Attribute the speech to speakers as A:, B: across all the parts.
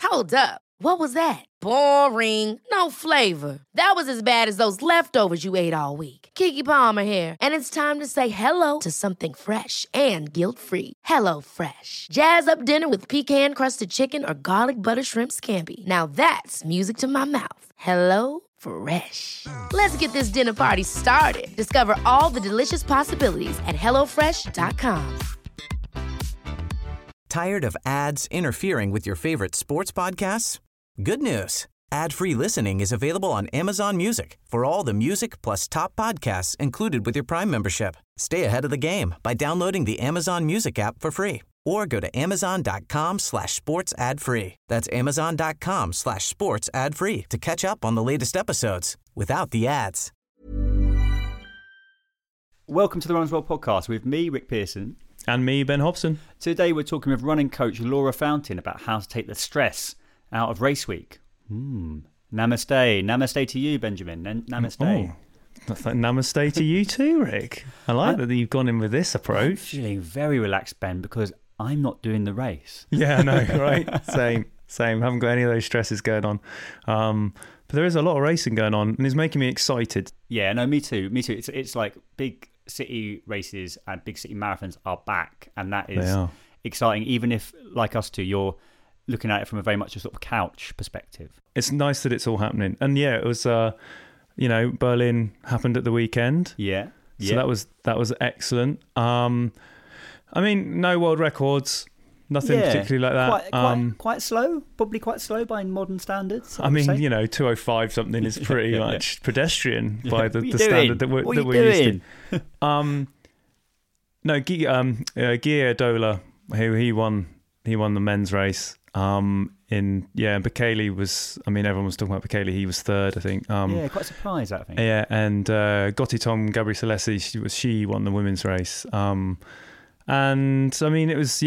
A: Hold up. What was that? Boring. No flavor. That was as bad as those leftovers you ate all week. Keke Palmer here, and it's time to say hello to something fresh and guilt-free. Hello Fresh. Jazz up dinner with pecan-crusted chicken or garlic butter shrimp scampi. Now that's music to my mouth. Hello Fresh. Let's get this dinner party started. Discover all the delicious possibilities at hellofresh.com.
B: Tired of ads interfering with your favorite sports podcasts? Good news. Ad-free listening is available on Amazon Music for all the music plus top podcasts included with your Prime membership. Stay ahead of the game by downloading the Amazon Music app for free or go to amazon.com/sports ad free. That's amazon.com/sports ad free to catch up on the latest episodes without the ads.
C: Welcome to the Runners World podcast with me, Rick Pearson.
D: And me, Ben Hobson.
C: Today we're talking with running coach Laura Fountain about how to take the stress out of race week. Namaste. Namaste to you, Benjamin. Namaste.
D: Namaste to you too, Rick. I like that you've gone in with this approach.
C: I'm feeling very relaxed, Ben, because I'm not doing the race.
D: Yeah, I know, right? Same. Haven't got any of those stresses going on. But there is a lot of racing going on, and it's making me excited.
C: Yeah, no, me too. It's like big city races and big city marathons are back, and that is exciting, even if, like us two, you're looking at it from a very much a sort of couch perspective.
D: It's nice that it's all happening. And yeah, it was, Berlin happened at the weekend.
C: Yeah.
D: So that was excellent. I mean, no world records, nothing particularly like that.
C: Quite slow, probably quite slow by modern standards.
D: I mean, 205 something is pretty much pedestrian by the standard that we're used to. Gia Dola, he won the men's race. Bekele was, everyone was talking about Bekele. He was third, I think.
C: Quite surprised, I think.
D: Yeah, and Gotitom Gabrielesi, she won the women's race. And I mean, it was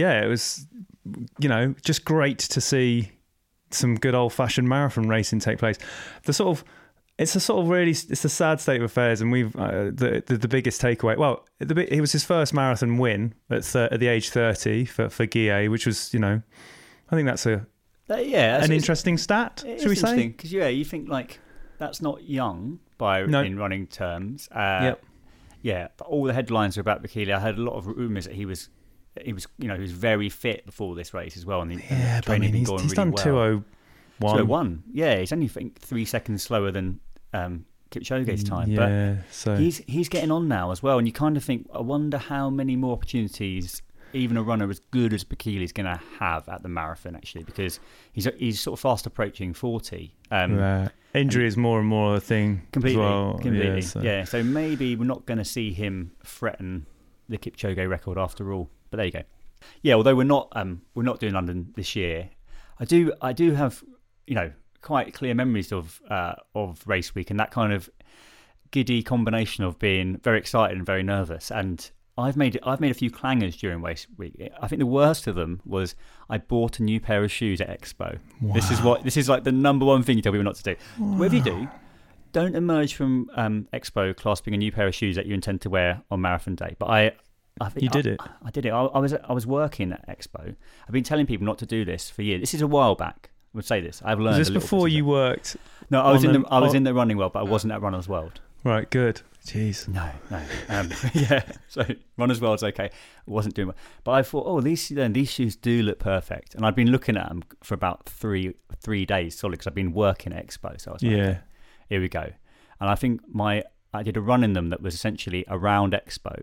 D: just great to see some good old fashioned marathon racing take place. It's a sad state of affairs, and we've the biggest takeaway. Well, it was his first marathon win at the age 30 for Guille, which was, I think that's an interesting stat. Should we say?
C: Because you think like that's not young in running terms. But all the headlines are about Bekele. I heard a lot of rumours that he was very fit before this race as well, and training
D: he's
C: really
D: done
C: well.
D: 201.
C: Yeah, he's only 3 seconds slower than Kipchoge's time.
D: Yeah,
C: but he's getting on now as well, and you kind of think, I wonder how many more opportunities even a runner as good as Bekele is going to have at the marathon, actually, because he's sort of fast approaching 40.
D: Injury is more and more a thing.
C: Completely.
D: As well.
C: Yeah, so maybe we're not going to see him threaten the Kipchoge record after all. But there you go. Yeah, although we're not doing London this year, I do have quite clear memories of race week and that kind of giddy combination of being very excited and very nervous. And I've made a few clangers during race week. I think the worst of them was I bought a new pair of shoes at Expo. Wow. This is like the number one thing you tell people not to do. Wow. Whatever you do, don't emerge from Expo clasping a new pair of shoes that you intend to wear on marathon day. But I think
D: you did it.
C: I did it. I was working at Expo. I've been telling people not to do this for years. This is a while back. I would say this. I've learned.
D: Was this before you worked?
C: No, I was in the running world, but I wasn't at Runner's World.
D: Right, good. Jeez.
C: No. So Runner's World's okay. I wasn't doing well, but I thought, these shoes do look perfect, and I'd been looking at them for about three days solid because I've been working at Expo. So I was like, okay, here we go. And I think I did a run in them that was essentially around Expo,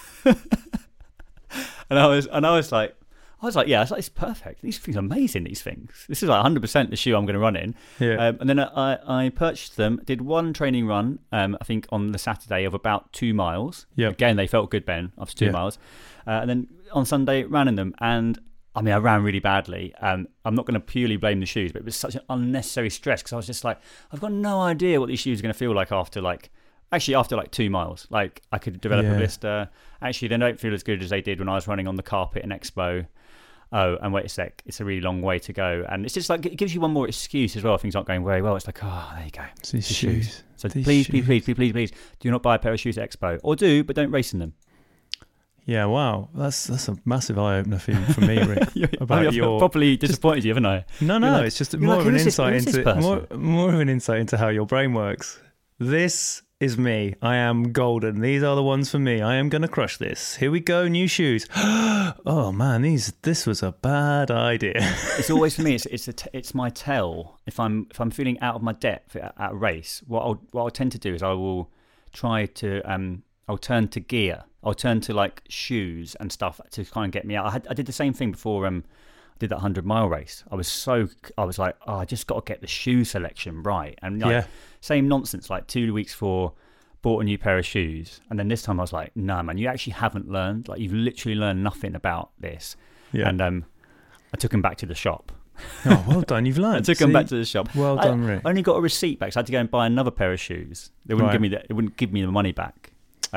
C: and I was like, it's perfect. These things are amazing. These things. This is like 100% the shoe I'm going to run in.
D: Yeah.
C: And then I purchased them. Did one training run. I think on the Saturday of about 2 miles.
D: Yeah.
C: Again, they felt good, Ben. After 2 miles. And then on Sunday, ran in them, and I ran really badly. I'm not going to purely blame the shoes, but it was such an unnecessary stress because I was just like, I've got no idea what these shoes are going to feel like after 2 miles. Like I could develop a blister. Actually, they don't feel as good as they did when I was running on the carpet in Expo. Oh, and wait a sec, it's a really long way to go. And it's just like, it gives you one more excuse as well if things aren't going very well. It's like, there you go.
D: It's these shoes.
C: So please, do not buy a pair of shoes at Expo. Or do, but don't race in them.
D: Yeah, wow, that's a massive eye opener for me, Rick.
C: I've properly disappointed you, haven't I?
D: No,
C: You're like,
D: it's just
C: you're
D: more
C: like,
D: of an
C: who's this
D: insight into
C: person?
D: more of an insight into how your brain works. This is me. I am golden. These are the ones for me. I am going to crush this. Here we go, new shoes. Oh man, this was a bad idea.
C: It's always for me. It's my tell. If I'm feeling out of my depth at a race, what I'll tend to do is I will try to I'll turn to gear. I'll turn to like shoes and stuff to kind of get me out. I did the same thing before. I did that 100-mile race. I was like, I just got to get the shoe selection right. And like, same nonsense. Like 2 weeks for bought a new pair of shoes, and then this time I was like, no man, you actually haven't learned. Like you've literally learned nothing about this. Yeah. And I took them back to the shop.
D: Oh, well done, you've learned.
C: I took them back to the shop.
D: Well done, Rick.
C: I only got a receipt back, so I had to go and buy another pair of shoes. They wouldn't give me the money back.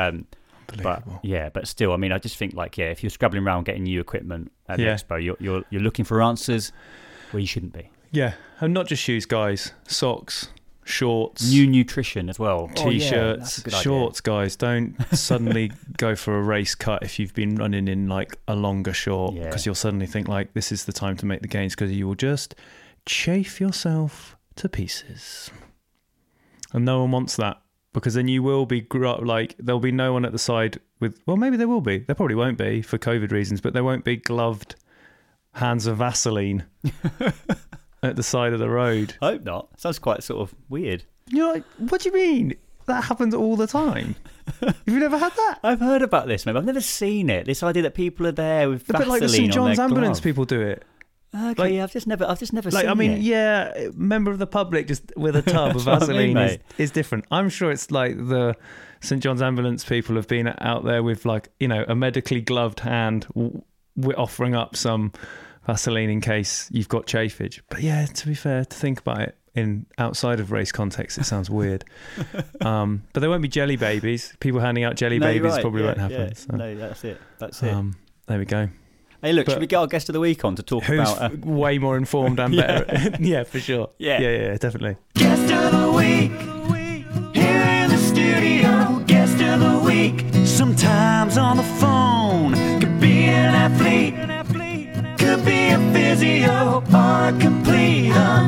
C: But still, I mean, I just think like, if you're scrabbling around getting new equipment at the expo, you're looking for answers where you shouldn't be.
D: Yeah, and not just shoes, guys. Socks, shorts,
C: new nutrition as well.
D: T-shirts, shorts, guys. Don't suddenly go for a race cut if you've been running in like a longer short, because you'll suddenly think like this is the time to make the gains, because you will just chafe yourself to pieces, and no one wants that. Because then you will be like, there'll be no one at the side with, well, maybe there will be. There probably won't be for COVID reasons, but there won't be gloved hands of Vaseline at the side of the road.
C: I hope not. Sounds quite sort of weird.
D: You're like, what do you mean? That happens all the time. Have you never had that?
C: I've heard about this, maybe. I've never seen it. This idea that people are there with Vaseline
D: like the St. John's
C: on their
D: ambulance
C: glove.
D: People do it.
C: Okay, I've just never seen it.
D: I mean, member of the public just with a tub of Vaseline is different. I'm sure it's like the St. John's ambulance people have been out there with like, a medically gloved hand offering up some Vaseline in case you've got chafage. But yeah, to be fair, to think about it in outside of race context, it sounds weird. But there won't be jelly babies. People handing out jelly babies probably won't happen.
C: Yeah.
D: So.
C: No, that's it.
D: There we go.
C: Hey, look, should we get our guest of the week on to talk about...
D: Who's way more informed and better. Yeah, for sure. Yeah, definitely.
E: Guest of the week, here in the studio. Guest of the week, sometimes on the phone. Could be an athlete, could be a physio, or a complete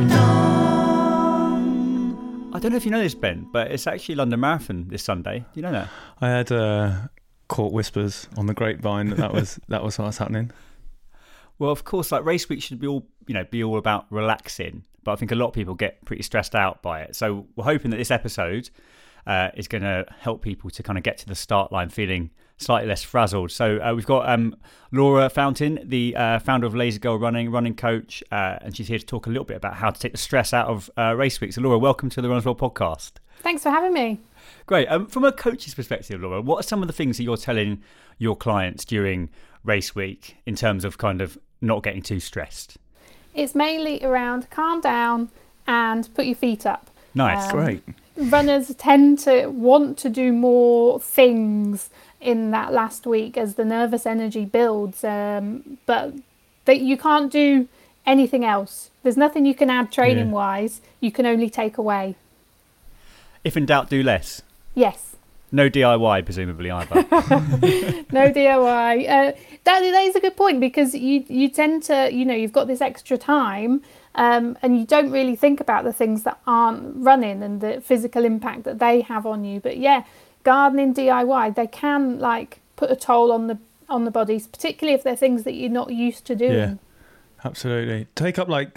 E: unknown.
C: I don't know if you know this, Ben, but it's actually London Marathon this Sunday. Do you know that?
D: I had caught whispers on the grapevine that was what's happening.
C: Well, of course, like race week should be all about relaxing, but I think a lot of people get pretty stressed out by it. So we're hoping that this episode is going to help people to kind of get to the start line feeling slightly less frazzled. So we've got Laura Fountain, the founder of Lazy Girl running coach, and she's here to talk a little bit about how to take the stress out of race week. So Laura, welcome to the Runners World podcast.
F: Thanks for having me.
C: Great. From a coach's perspective, Laura, what are some of the things that you're telling your clients during race week in terms of kind of not getting too stressed?
F: It's mainly around calm down and put your feet up.
C: Nice.
D: Great.
F: Runners tend to want to do more things in that last week as the nervous energy builds, but that you can't do anything else. There's nothing you can add training wise. You can only take away.
C: If in doubt, do less.
F: Yes.
C: No DIY, presumably, either.
F: No DIY. That is a good point, because you tend to, you've got this extra time, and you don't really think about the things that aren't running and the physical impact that they have on you. But yeah, gardening, DIY, they can like put a toll on the bodies, particularly if they're things that you're not used to doing.
D: Yeah, absolutely. Take up like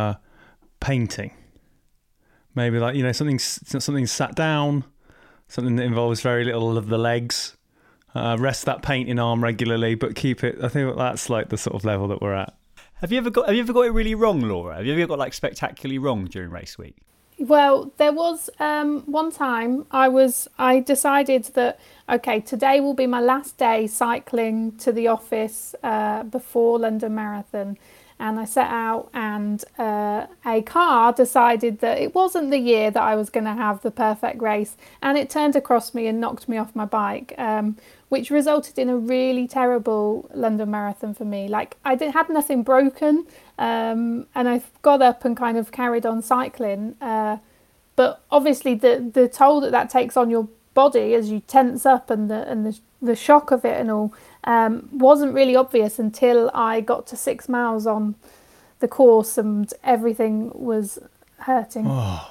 D: painting. Maybe like, something sat down, something that involves very little of the legs. Rest that painting arm regularly, but keep it. I think that's like the sort of level that we're at.
C: Have you ever got it really wrong, Laura? Have you ever got like spectacularly wrong during race week?
F: Well, there was one time I decided that, okay, today will be my last day cycling to the office before London Marathon. And I set out, and a car decided that it wasn't the year that I was going to have the perfect race, and it turned across me and knocked me off my bike, which resulted in a really terrible London Marathon for me. Like, had nothing broken, and I got up and kind of carried on cycling, but obviously the toll that takes on your body as you tense up and the shock of it and all wasn't really obvious until I got to 6 miles on the course and everything was hurting.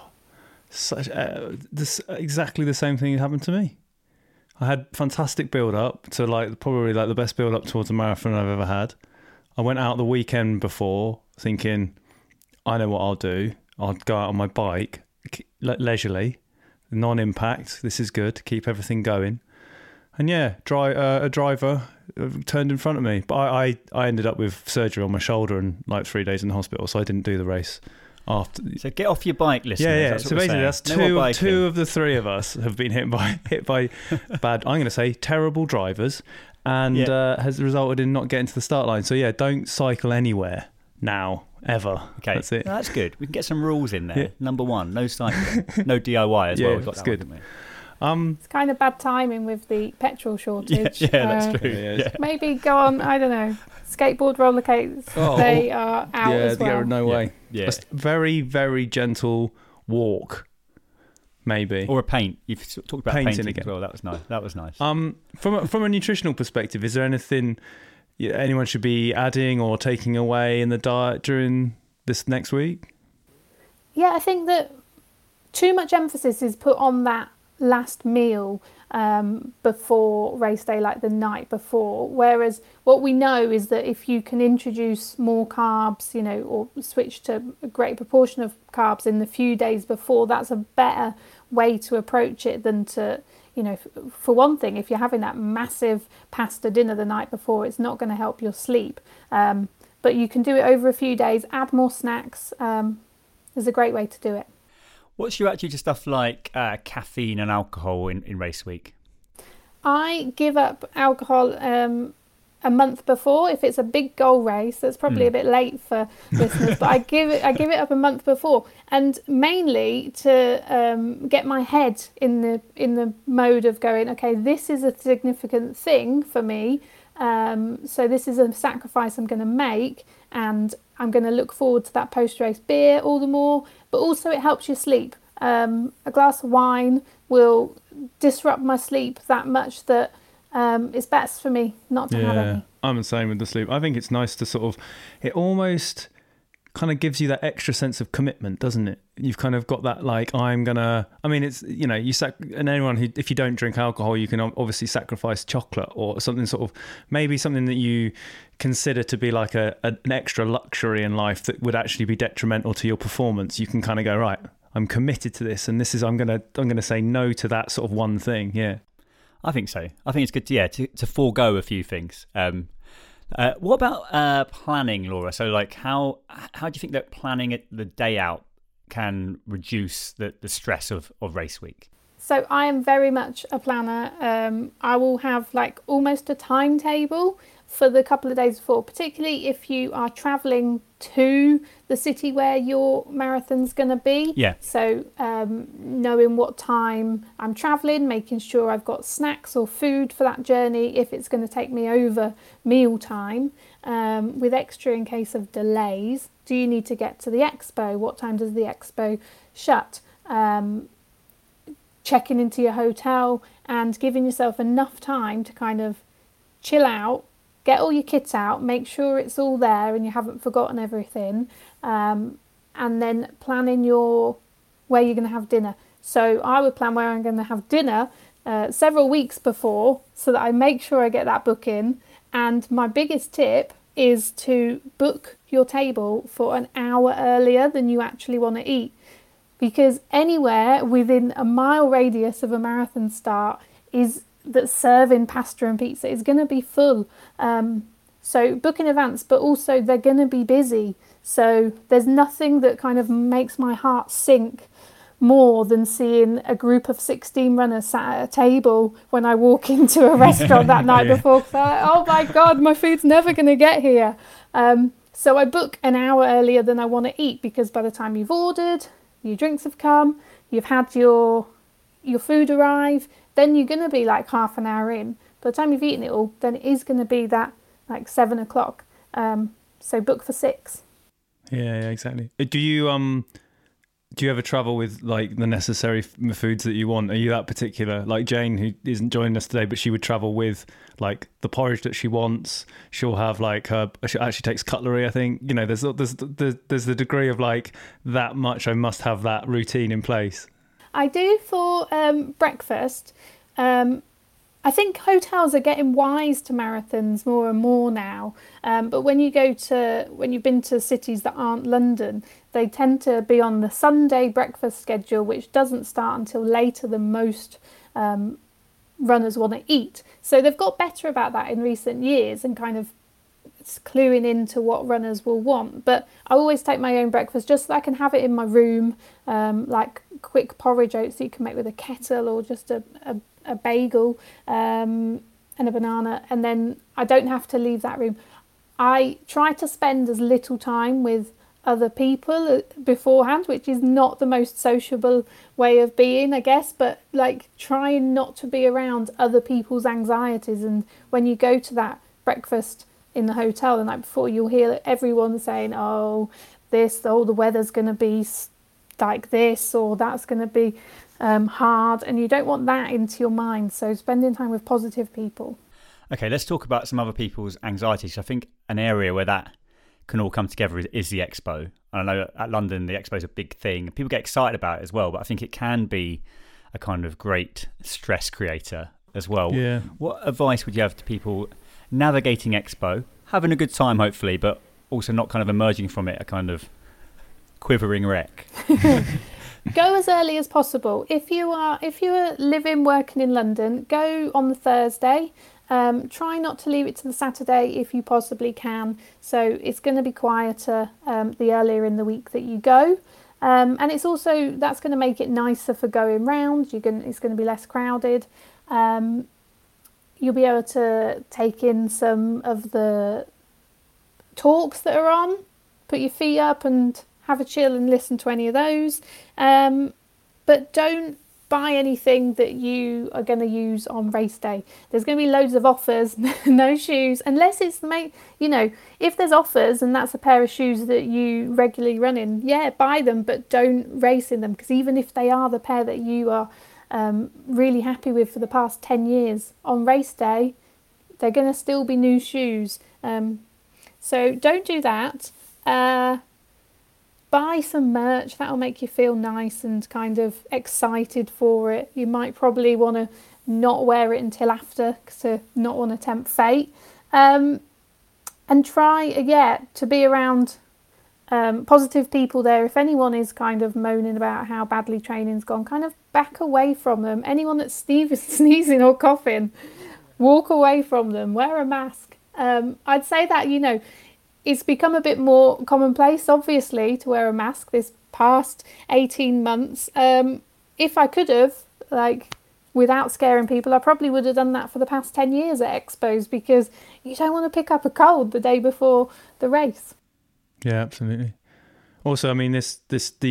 D: Exactly the same thing happened to me. I had fantastic build up to probably the best build up towards a marathon I've ever had. I went out the weekend before thinking, I know what I'll do. I'll go out on my bike leisurely, non-impact. This is good. Keep everything going. And yeah, a driver turned in front of me, but I ended up with surgery on my shoulder and 3 days in the hospital, so I didn't do the race after.
C: So get off your bike, listeners.
D: Yeah.
C: That's
D: so basically, that's
C: no
D: two of the three of us have been hit by bad. I'm going to say terrible drivers, and has resulted in not getting to the start line. So yeah, don't cycle anywhere now. Ever. Okay. That's it.
C: No, that's good. We can get some rules in there. Yeah. Number 1, no cycling. No DIY as well. We've got
D: it's
C: that
D: good.
F: It's kind of bad timing with the petrol shortage.
C: Yeah, that's true. Yeah.
F: Maybe go on, I don't know, skateboard, roller skates. They are out as well.
D: No way. Yeah. A very, very gentle walk, maybe.
C: Or a paint. You've talked about painting again as well. That was nice.
D: From a nutritional perspective, is there anything anyone should be adding or taking away in the diet during this next week?
F: Yeah, I think that too much emphasis is put on that last meal before race day, like the night before, whereas what we know is that if you can introduce more carbs, or switch to a great proportion of carbs in the few days before, that's a better way to approach it than to, for one thing, if you're having that massive pasta dinner the night before, it's not going to help your sleep, but you can do it over a few days, add more snacks. Is a great way to do it.
C: What's your attitude to stuff like caffeine and alcohol in race week?
F: I give up alcohol a month before. If it's a big goal race, that's probably a bit late for listeners, but I give it up a month before, and mainly to get my head in the mode of going, okay, this is a significant thing for me. So this is a sacrifice I'm going to make, and I'm going to look forward to that post-race beer all the more, but also it helps you sleep. A glass of wine will disrupt my sleep that much that it's best for me not to have any.
D: I'm the same with the sleep. I think it's nice to it almost kind of gives you that extra sense of commitment, doesn't it? You've kind of got that it's, and anyone who, if you don't drink alcohol, you can obviously sacrifice chocolate or something maybe something that you consider to be like an extra luxury in life that would actually be detrimental to your performance. You can kind of go, right, I'm committed to this, and I'm going to say no to that sort of one thing. Yeah.
C: I think so. I think it's good to forego a few things. What about planning, Laura? So, how do you think that planning it the day out can reduce the stress of race week?
F: So I am very much a planner. I will have almost a timetable for the couple of days before, particularly if you are travelling to the city where your marathon's going to be.
C: Yeah.
F: So knowing what time I'm travelling, making sure I've got snacks or food for that journey if it's going to take me over meal time, with extra in case of delays. Do you need to get to the expo? What time does the expo shut? Checking into your hotel and giving yourself enough time to kind of chill out, get all your kit out, make sure it's all there and you haven't forgotten everything, and then planning where you're going to have dinner. So I would plan where I'm going to have dinner several weeks before, so that I make sure I get that book in. And my biggest tip is to book your table for an hour earlier than you actually want to eat, because anywhere within a mile radius of a marathon start that's serving pasta and pizza is going to be full. So book in advance, but also they're going to be busy. So there's nothing that kind of makes my heart sink more than seeing a group of 16 runners sat at a table when I walk into a restaurant that night before. So oh my God, my food's never going to get here. So I book an hour earlier than I want to eat, because by the time you've ordered, your drinks have come, you've had your food arrive, then you're going to be half an hour in. By the time you've eaten it all, then it is going to be that 7 o'clock. So book for 6.
D: Yeah, exactly. Do you Do you ever travel with like the necessary foods that you want? Are you that particular? Like Jane, who isn't joining us today, but she would travel with like the porridge that she wants. She'll have like she actually takes cutlery. I think there's the degree of like that much. I must have that routine in place.
F: I do for breakfast. I think hotels are getting wise to marathons more and more now. But when you've been to cities that aren't London, they tend to be on the Sunday breakfast schedule, which doesn't start until later than most runners want to eat. So they've got better about that in recent years and kind of cluing into what runners will want. But I always take my own breakfast just so I can have it in my room, like quick porridge oats that you can make with a kettle, or just a bagel and a banana, and then I don't have to leave that room. I try to spend as little time with other people beforehand, which is not the most sociable way of being, I guess, but like trying not to be around other people's anxieties. And when you go to that breakfast in the hotel the night before, you'll hear everyone saying, the weather's going to be like this, or that's going to be hard, and you don't want that into your mind. So spending time with positive people.
C: Okay, let's talk about some other people's anxieties. I think an area where that can all come together is the expo. And I know at London the expo is a big thing. People get excited about it as well, but I think it can be a kind of great stress creator as well.
D: Yeah.
C: What advice would you have to people navigating expo, having a good time hopefully, but also not kind of emerging from it a kind of quivering wreck?
F: Go as early as possible. If you are living, working in London, go on the Thursday. Try not to leave it to the Saturday if you possibly can. So it's going to be quieter the earlier in the week that you go. And it's also, that's going to make it nicer for going round. It's going to be less crowded. You'll be able to take in some of the talks that are on. Put your feet up and have a chill and listen to any of those. But don't buy anything that you are going to use on race day. There's going to be loads of offers, no shoes, unless it's if there's offers and that's a pair of shoes that you regularly run in, yeah, buy them, but don't race in them, because even if they are the pair that you are really happy with for the past 10 years, on race day, they're going to still be new shoes. So don't do that. Buy some merch. That'll make you feel nice and kind of excited for it. You might probably want to not wear it until after, to not want to tempt fate. And try, to be around positive people there. If anyone is kind of moaning about how badly training's gone, kind of back away from them. Anyone that's sneezing or coughing, walk away from them. Wear a mask. I'd say that, it's become a bit more commonplace, obviously, to wear a mask this past 18 months. If I could have, without scaring people, I probably would have done that for the past 10 years at expos, because you don't want to pick up a cold the day before the race.
D: Yeah, absolutely. Also, I mean, this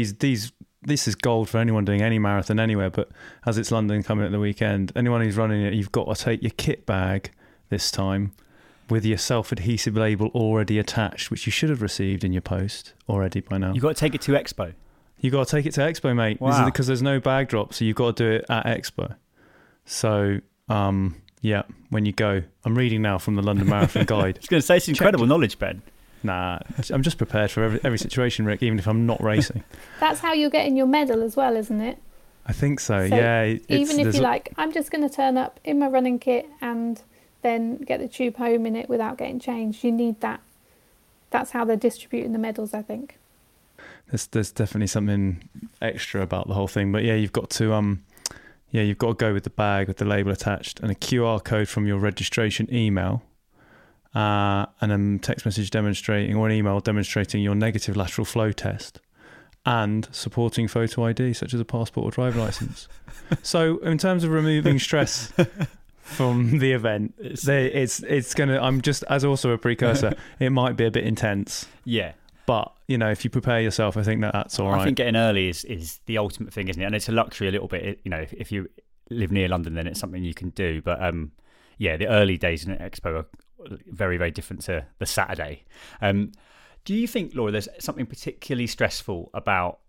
D: is gold for anyone doing any marathon anywhere, but as it's London coming at the weekend, anyone who's running it, you've got to take your kit bag this time with your self-adhesive label already attached, which you should have received in your post already by now.
C: You've got to take it to Expo.
D: You've got to take it to Expo, mate.
C: Wow.
D: Because there's no bag drop, so you've got to do it at Expo. So, when you go, I'm reading now from the London Marathon Guide.
C: I was going to say, it's incredible knowledge, Ben.
D: Nah, I'm just prepared for every situation, Rick, even if I'm not racing.
F: That's how you're getting your medal as well, isn't it?
D: I think so, yeah.
F: Even if you're like, I'm just going to turn up in my running kit and then get the tube home in it without getting changed, you need that. That's how they're distributing the medals, I think.
D: There's definitely something extra about the whole thing, but you've got to go with the bag with the label attached and a QR code from your registration email, and a text message demonstrating, or an email demonstrating your negative lateral flow test, and supporting photo ID such as a passport or driver license. So in terms of removing stress from the event, it's gonna, I'm just, as also a precursor, it might be a bit intense.
C: Yeah.
D: But, if you prepare yourself, I think that's all right.
C: I think getting early is the ultimate thing, isn't it? And it's a luxury a little bit. If you live near London, then it's something you can do. But, the early days in an expo are very, very different to the Saturday. Do you think, Laura, there's something particularly stressful about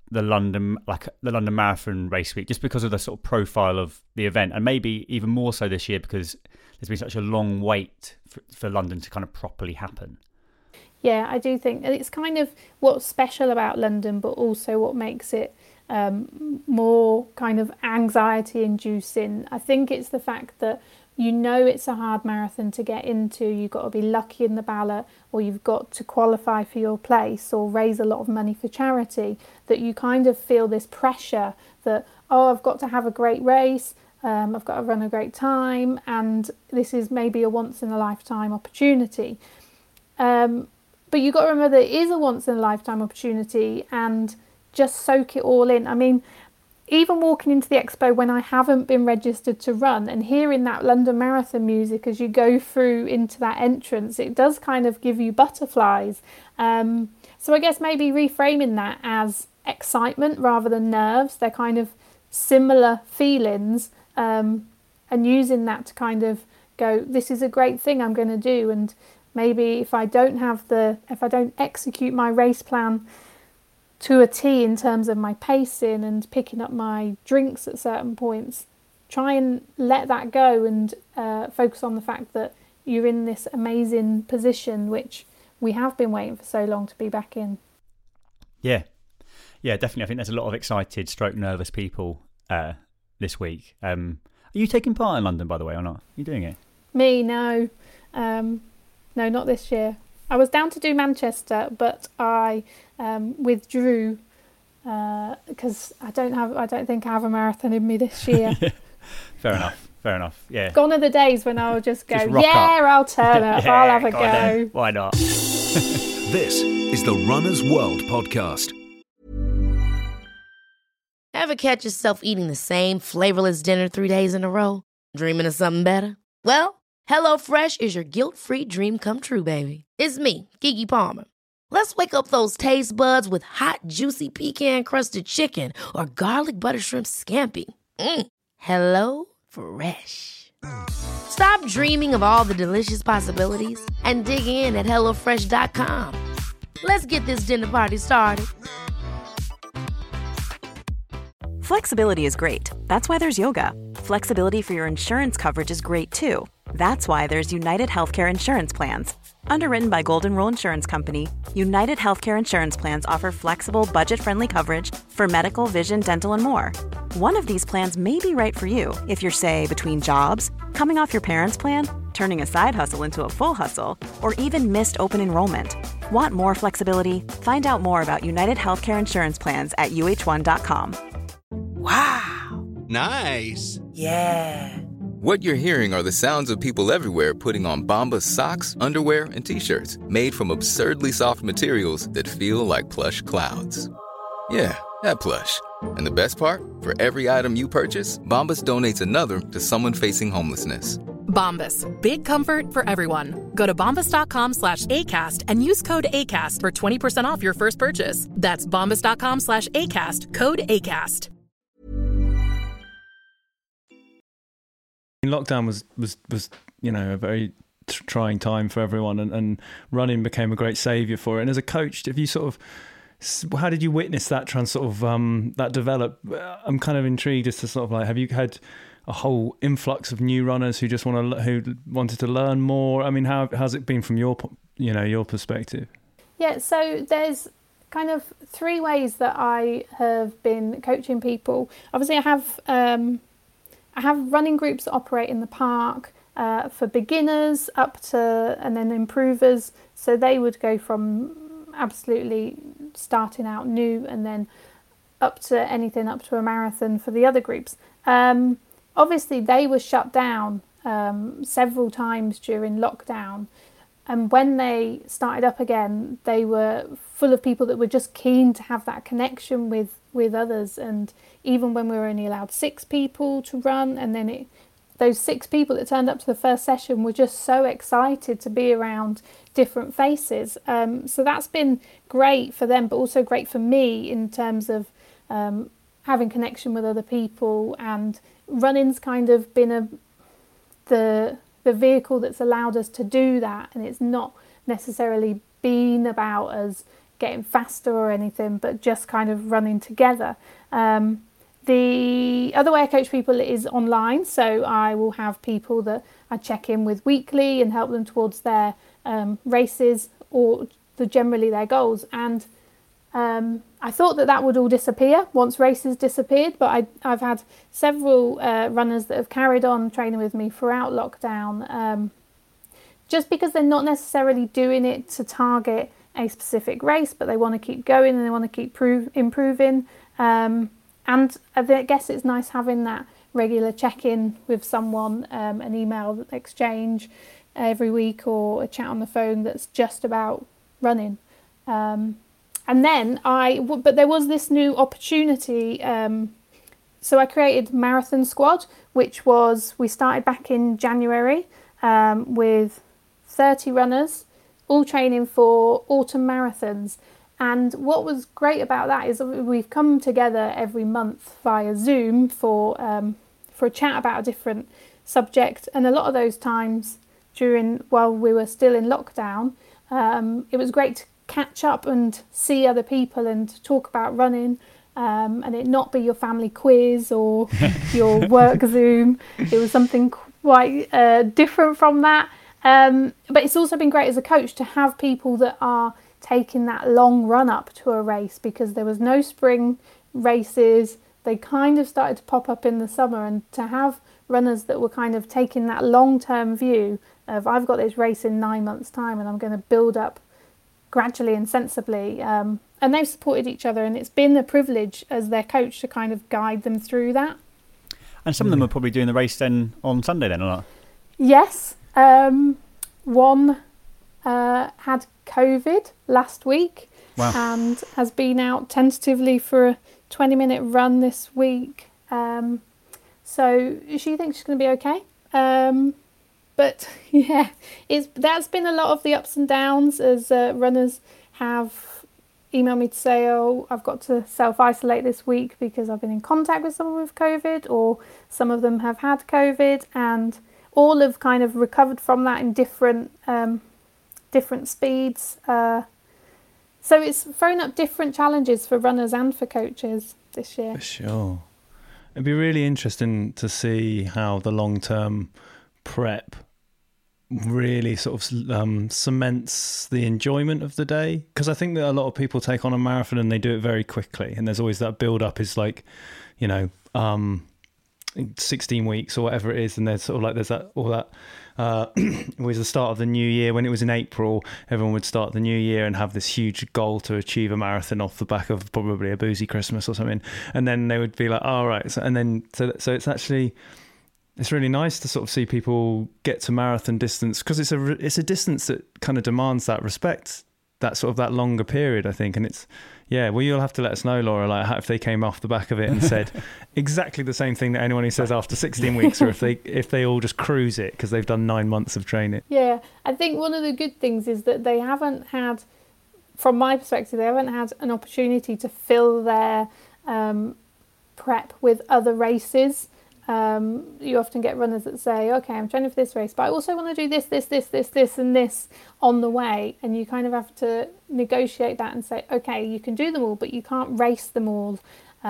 C: the London Marathon race week, just because of the sort of profile of the event, and maybe even more so this year because there's been such a long wait for London to kind of properly happen.
F: Yeah, I do think it's kind of what's special about London, but also what makes it more kind of anxiety inducing. I think it's the fact that it's a hard marathon to get into. You've got to be lucky in the ballot, or you've got to qualify for your place or raise a lot of money for charity, that you kind of feel this pressure that, I've got to have a great race, I've got to run a great time, and this is maybe a once in a lifetime opportunity. But you've got to remember that it is a once in a lifetime opportunity, and just soak it all in. I mean, even walking into the expo when I haven't been registered to run and hearing that London Marathon music as you go through into that entrance, it does kind of give you butterflies. So I guess maybe reframing that as excitement rather than nerves. They're kind of similar feelings, and using that to kind of go, this is a great thing I'm going to do. And maybe if I don't execute my race plan to a T in terms of my pacing and picking up my drinks at certain points, try and let that go and focus on the fact that you're in this amazing position, which we have been waiting for so long to be back in.
C: Yeah, definitely. I think there's a lot of excited / nervous people this week. Are you taking part in London, by the way, or not? Are you doing it?
F: Me, no. No, not this year. I was down to do Manchester, but I withdrew because I don't think I have a marathon in me this year.
C: Fair enough. Yeah.
F: Gone are the days when I'll just go,
C: Just rock up.
F: I'll turn up.
C: Yeah,
F: I'll have a
C: go on then.
F: go.
C: Why not?
G: This is the Runner's World podcast.
A: Ever catch yourself eating the same flavorless dinner 3 days in a row? Dreaming of something better? Well, HelloFresh is your guilt-free dream come true, baby. It's me, Keke Palmer. Let's wake up those taste buds with hot, juicy pecan-crusted chicken or garlic butter shrimp scampi. Hello Fresh. Stop dreaming of all the delicious possibilities and dig in at HelloFresh.com. Let's get this dinner party started.
H: Flexibility is great. That's why there's yoga. Flexibility for your insurance coverage is great too. That's why there's United Healthcare Insurance Plans. Underwritten by Golden Rule Insurance Company, United Healthcare Insurance Plans offer flexible, budget-friendly coverage for medical, vision, dental, and more. One of these plans may be right for you if you're, say, between jobs, coming off your parents' plan, turning a side hustle into a full hustle, or even missed open enrollment. Want more flexibility? Find out more about United Healthcare Insurance Plans at uh1.com.
I: Wow.
J: Nice.
I: Yeah.
J: What you're hearing are the sounds of people everywhere putting on Bombas socks, underwear, and T-shirts made from absurdly soft materials that feel like plush clouds. Yeah, that plush. And the best part? For every item you purchase, Bombas donates another to someone facing homelessness.
K: Bombas. Big comfort for everyone. Go to bombas.com/ACAST and use code ACAST for 20% off your first purchase. That's bombas.com/ACAST. Code ACAST.
D: Lockdown was a very trying time for everyone, and running became a great saviour for it. And as a coach, how did you witness that that develop? I'm kind of intrigued as to sort of like, have you had a whole influx of new runners who wanted to learn more? I mean, how's it been from your perspective? Yeah,
F: so there's kind of 3 ways that I have been coaching people. Obviously, I have running groups that operate in the park for beginners and then improvers. So they would go from absolutely starting out new and then up to a marathon for the other groups. Obviously, they were shut down several times during lockdown. And when they started up again, they were full of people that were just keen to have that connection with others. And even when we were only allowed 6 people to run, and then those 6 people that turned up to the first session were just so excited to be around different faces. So that's been great for them, but also great for me in terms of having connection with other people. And running's kind of been the vehicle that's allowed us to do that, and it's not necessarily been about us getting faster or anything, but just kind of running together. The other way I coach people is online, so I will have people that I check in with weekly and help them towards their races or generally their goals. And I thought that would all disappear once races disappeared, but I've had several runners that have carried on training with me throughout lockdown, just because they're not necessarily doing it to target a specific race, but they want to keep going and they want to keep improving. And I guess it's nice having that regular check-in with someone, an email exchange every week or a chat on the phone that's just about running. And then but there was this new opportunity. So I created Marathon Squad, which we started back in January with 30 runners, all training for autumn marathons. And what was great about that is we've come together every month via Zoom for a chat about a different subject. And a lot of those times while we were still in lockdown, it was great to catch up and see other people and talk about running, and it not be your family quiz or your work Zoom. It was something quite different from that. But it's also been great as a coach to have people that are taking that long run up to a race, because there was no spring races. They kind of started to pop up in the summer, and to have runners that were kind of taking that long-term view of, I've got this race in 9 months' time and I'm going to build up gradually and sensibly. And they've supported each other, and it's been a privilege as their coach to kind of guide them through that.
C: And some of them are probably doing the race then on Sunday then, or not?
F: Yes. One had COVID last week.
C: Wow.
F: And has been out tentatively for a 20-minute run this week. So she thinks she's going to be okay. But yeah, that's been a lot of the ups and downs, as runners have emailed me to say, oh, I've got to self-isolate this week because I've been in contact with someone with COVID, or some of them have had COVID, and all have kind of recovered from that in different speeds. So it's thrown up different challenges for runners and for coaches this year.
D: For sure. It'd be really interesting to see how the long-term prep really sort of cements the enjoyment of the day. Because I think that a lot of people take on a marathon and they do it very quickly. And there's always that build-up is like, 16 weeks or whatever it is. And there's sort of like, there's that, all that, it was the start of the new year. When it was in April, everyone would start the new year and have this huge goal to achieve a marathon off the back of probably a boozy Christmas or something. And then they would be like, oh, right. So it's actually, it's really nice to sort of see people get to marathon distance, because it's a distance that kind of demands that respect, that sort of that longer period, I think. And it's, yeah, well, you'll have to let us know, Laura, like if they came off the back of it and said exactly the same thing that anyone who says after 16 weeks, or if they all just cruise it because they've done 9 months of training.
F: Yeah, I think one of the good things is that they haven't had, from my perspective, they haven't had an opportunity to fill their prep with other races. You often get runners that say, okay, I'm training for this race, but I also want to do this and this on the way. And you kind of have to negotiate that and say, okay, you can do them all, but you can't race them all,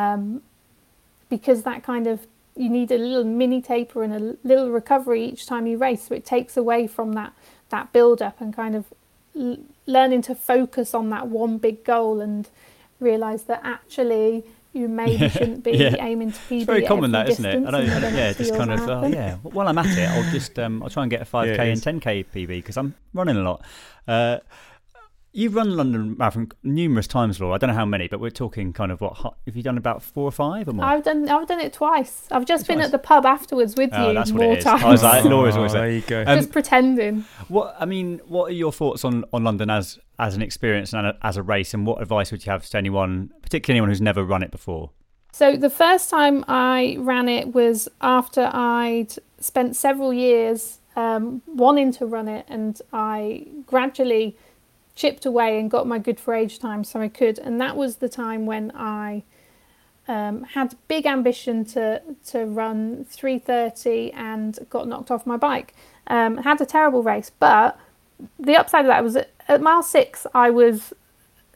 F: because that kind of, you need a little mini taper and a little recovery each time you race. So it takes away from that build up and kind of learning to focus on that one big goal and realise that actually you maybe shouldn't be aiming to PB.
C: It's very common, that, isn't it?
F: I know,
C: just kind of, while I'm at it, I'll try and get a 5k and 10k PB, because I'm running a lot. You've run London Marathon numerous times, Laura. I don't know how many, but we're talking kind of what, have you done about 4 or 5 or more?
F: I've done it twice. I've just been at the pub afterwards with you
C: that's
F: more
C: what it
F: times.
C: I was like, Laura's always there.
D: There you go.
F: Just pretending.
C: What are your thoughts on London as an experience and as a race, and what advice would you have to anyone, particularly anyone who's never run it before?
F: So the first time I ran it was after I'd spent several years wanting to run it, and I gradually chipped away and got my good for age time so I could. And that was the time when I had big ambition to run 3:30 and got knocked off my bike. Had a terrible race, but the upside of that was at mile 6 I was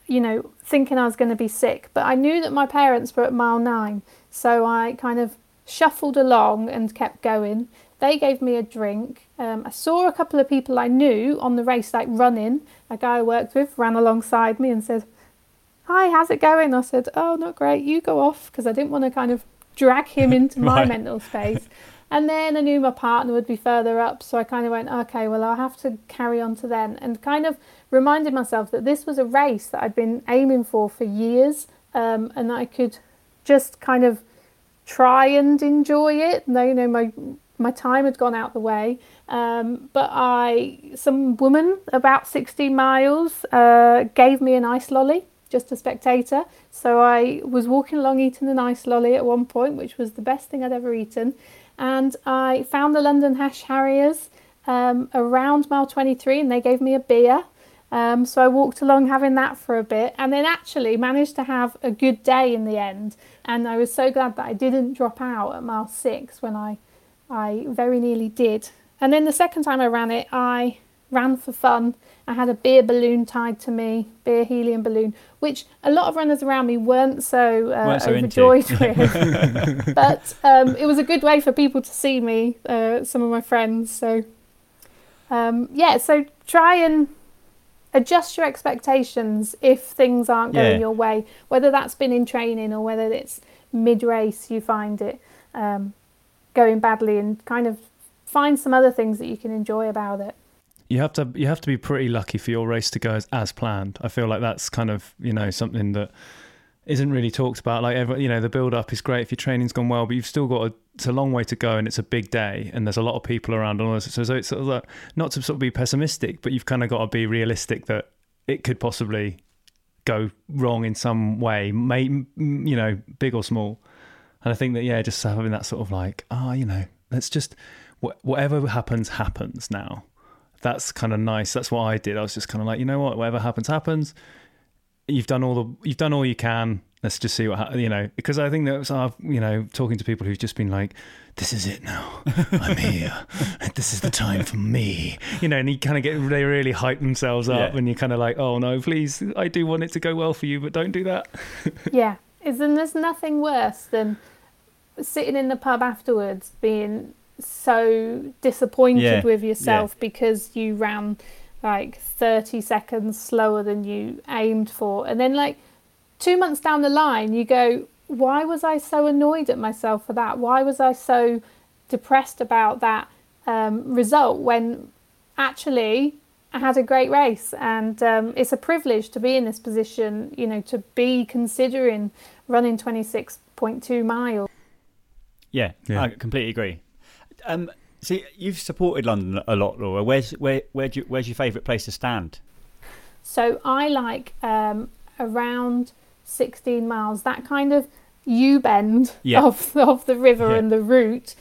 F: thinking I was going to be sick. But I knew that my parents were at mile 9. So I kind of shuffled along and kept going. They gave me a drink. I saw a couple of people I knew on the race, like running. A guy I worked with ran alongside me and said, "Hi, how's it going?" I said, "Oh, not great, you go off," because I didn't want to kind of drag him into my mental space. And then I knew my partner would be further up, so I kind of went, okay, well, I'll have to carry on to then, and kind of reminded myself that this was a race that I'd been aiming for years, and that I could just kind of try and enjoy it. My time had gone out the way, but some woman about 16 miles gave me an ice lolly, just a spectator. So I was walking along eating an ice lolly at one point, which was the best thing I'd ever eaten. And I found the London Hash Harriers around mile 23, and they gave me a beer. So I walked along having that for a bit, and then actually managed to have a good day in the end. And I was so glad that I didn't drop out at mile 6 when I very nearly did. And then the second time I ran it, I ran for fun. I had a beer balloon tied to me, beer helium balloon, which a lot of runners around me weren't so overjoyed with. But it was a good way for people to see me, some of my friends. So, so try and adjust your expectations if things aren't going your way, whether that's been in training or whether it's mid-race you find it going badly, and kind of find some other things that you can enjoy about it.
D: You have to be pretty lucky for your race to go as planned. I feel like that's kind of, something that isn't really talked about. Like, the build up is great if your training's gone well, but you've still got it's a long way to go, and it's a big day, and there's a lot of people around. And all this. So it's sort of like, not to sort of be pessimistic, but you've kind of got to be realistic that it could possibly go wrong in some way, big or small. And I think that, just having that sort of like, let's just, whatever happens now. That's kind of nice. That's what I did. I was just kind of like, whatever happens. You've done all you can. Let's just see what happens, because I think that, talking to people who've just been like, this is it now. I'm here. This is the time for me. And you kind of they really hype themselves up, and you're kind of like, oh no, please, I do want it to go well for you, but don't do that.
F: Yeah. There's nothing worse than sitting in the pub afterwards being so disappointed with yourself because you ran like 30 seconds slower than you aimed for, and then like 2 months down the line you go, why was I so annoyed at myself for that? Why was I so depressed about that result, when actually I had a great race? And it's a privilege to be in this position, to be considering running 26.2 miles. Yeah,
C: I completely agree. So you've supported London a lot, Laura. Where's your favourite place to stand?
F: So I like around 16 miles, that kind of U-bend of the river and the route,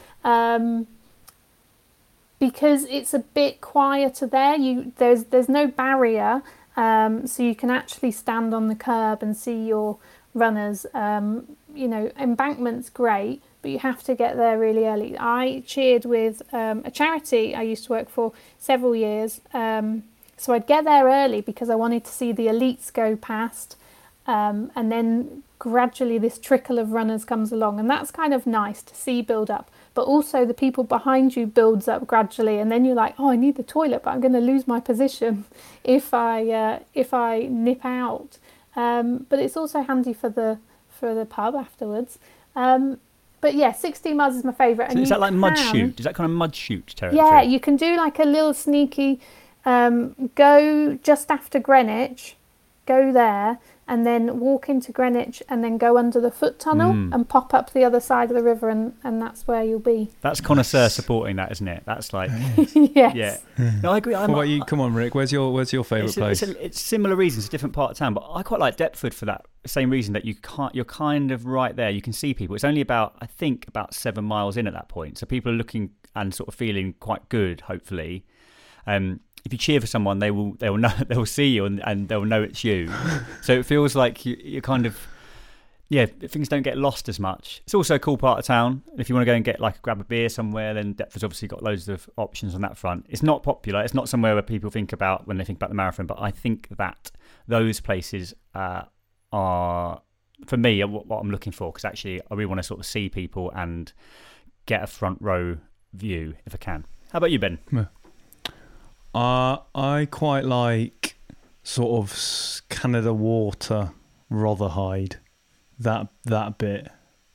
F: because it's a bit quieter there. There's no barrier, so you can actually stand on the curb and see your runners. Embankment's great, but you have to get there really early. I cheered with a charity I used to work for several years, so I'd get there early because I wanted to see the elites go past, and then gradually this trickle of runners comes along, and that's kind of nice to see build up. But also the people behind you builds up gradually, and then you're like, oh, I need the toilet, but I'm going to lose my position if I nip out. But it's also handy for the pub afterwards. But yeah, 16 miles is my favourite.
C: So is that like mud shoot? Is that kind of mud shoot territory?
F: Yeah, you can do like a little sneaky, go just after Greenwich, go there, and then walk into Greenwich, and then go under the foot tunnel and pop up the other side of the river, and that's where you'll be.
C: That's connoisseur supporting that, isn't it? That's like,
F: yes.
C: Yeah. No, I agree.
D: What about you? Come on, Rick. Where's your favourite place?
C: It's similar reasons, different part of town, but I quite like Deptford for that same reason, that you're kind of right there. You can see people. It's only about 7 miles in at that point, so people are looking and sort of feeling quite good, hopefully. If you cheer for someone, they will know, they'll see you and they'll know it's you. So it feels like you're kind of things don't get lost as much. It's also a cool part of town. If you want to go and grab a beer somewhere, then Deptford's obviously got loads of options on that front. It's not popular. It's not somewhere where people think about when they think about the marathon, but I think that those places are, for me, what I'm looking for, because actually I really want to sort of see people and get a front row view if I can. How about you, Ben?
D: I quite like sort of Canada Water, Rotherhide, that bit,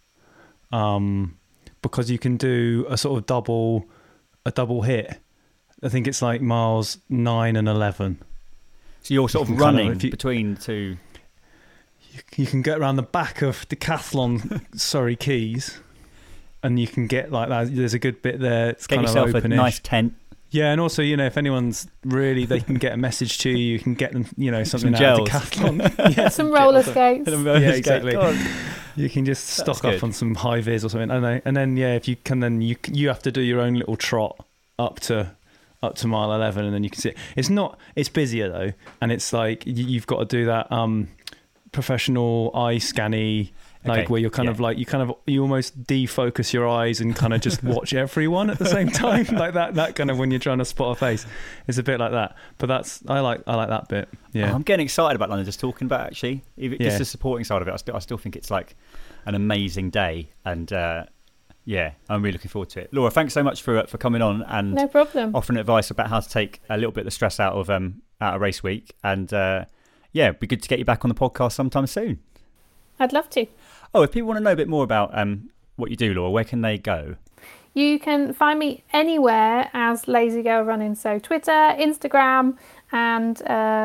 D: because you can do a sort of double hit. I think it's like miles 9 and 11.
C: So you're sort of running between two.
D: You can get around the back of Decathlon Surrey Quays, and you can get like that. There's a good bit there. It's
C: get
D: kind
C: yourself
D: of open-ish.
C: A nice tent.
D: Yeah, and also, if anyone's really, they can get a message to you. You can get them, something
C: some
D: out of Decathlon.
F: Some roller skates.
D: Yeah, exactly. You can just stock up on some high vis or something. And then if you can, then you have to do your own little trot up to mile 11, and then you can see it. It's busier though, and it's like you've got to do that professional eye scanny. Where you're you almost defocus your eyes and kind of just watch everyone at the same time, like that kind of when you're trying to spot a face. It's a bit like that, but I like that bit. Yeah,
C: I'm getting excited about London just talking about it, actually. Just the supporting side of it. I still think it's like an amazing day, and I'm really looking forward to it. Laura, thanks so much for coming on and
F: no problem,
C: offering advice about how to take a little bit of the stress out of race week, and it'd be good to get you back on the podcast sometime soon.
F: I'd love to.
C: Oh, if people want to know a bit more about what you do, Laura, where can they go?
F: You can find me anywhere as Lazy Girl Running. So Twitter, Instagram, and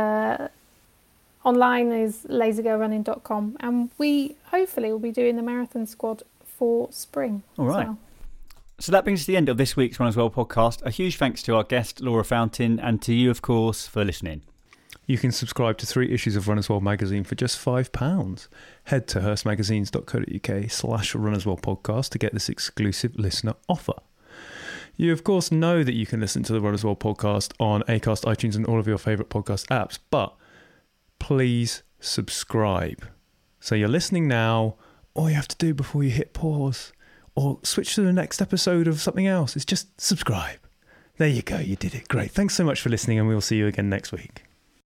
F: online is lazygirlrunning.com. And we hopefully will be doing the marathon squad for spring.
C: All right.
F: Well.
C: So that brings us to the end of this week's Runners World podcast. A huge thanks to our guest, Laura Fountain, and to you, of course, for listening.
D: You can subscribe to 3 issues of Runners World magazine for just £5. Head to hearstmagazines.co.uk/Runners World podcast to get this exclusive listener offer. You, of course, know that you can listen to the Runners World podcast on Acast, iTunes, and all of your favourite podcast apps, but please subscribe. So you're listening now, all you have to do before you hit pause or switch to the next episode of something else is just subscribe. There you go, you did it. Great. Thanks so much for listening, and we'll see you again next week.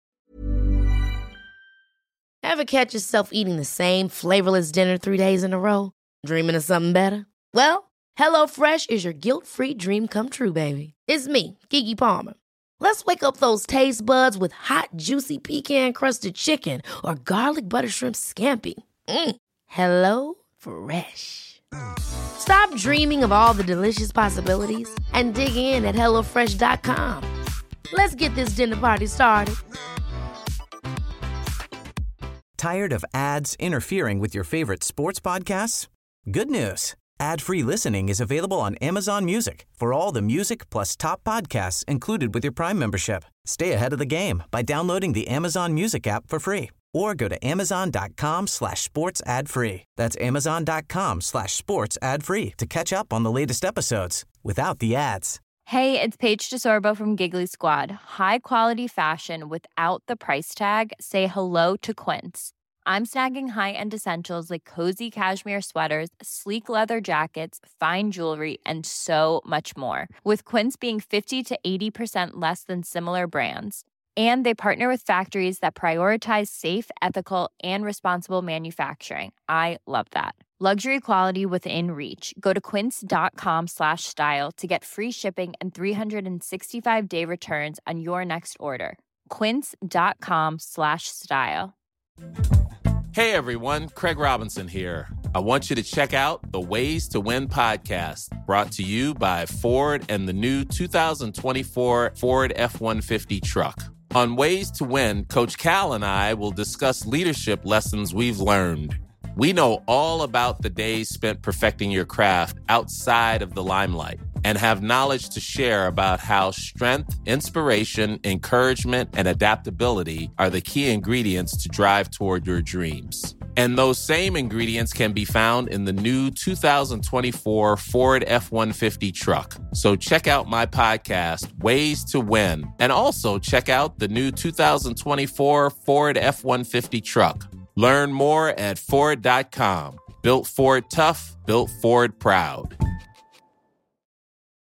A: Ever catch yourself eating the same flavorless dinner 3 days in a row? Dreaming of something better? Well, HelloFresh is your guilt-free dream come true, baby. It's me, Keke Palmer. Let's wake up those taste buds with hot, juicy pecan-crusted chicken or garlic butter shrimp scampi. Hello Fresh. Stop dreaming of all the delicious possibilities and dig in at HelloFresh.com. Let's get this dinner party started.
B: Tired of ads interfering with your favorite sports podcasts? Good news. Ad-free listening is available on Amazon Music for all the music plus top podcasts included with your Prime membership. Stay ahead of the game by downloading the Amazon Music app for free or go to amazon.com/sports ad free. That's amazon.com/sports ad free to catch up on the latest episodes without the ads.
L: Hey, it's Paige DeSorbo from Giggly Squad. High quality fashion without the price tag. Say hello to Quince. I'm snagging high-end essentials like cozy cashmere sweaters, sleek leather jackets, fine jewelry, and so much more. With Quince being 50 to 80% less than similar brands. And they partner with factories that prioritize safe, ethical, and responsible manufacturing. I love that. Luxury quality within reach. Go to quince.com/style to get free shipping and 365-day returns on your next order. Quince.com/style.
M: Hey everyone, Craig Robinson here. I want you to check out the Ways to Win podcast, brought to you by Ford and the new 2024 Ford F-150 truck. On Ways to Win, Coach Cal and I will discuss leadership lessons we've learned. We know all about the days spent perfecting your craft outside of the limelight and have knowledge to share about how strength, inspiration, encouragement, and adaptability are the key ingredients to drive toward your dreams. And those same ingredients can be found in the new 2024 Ford F-150 truck. So check out my podcast, Ways to Win, and also check out the new 2024 Ford F-150 truck. Learn more at Ford.com. Built Ford tough, built Ford proud.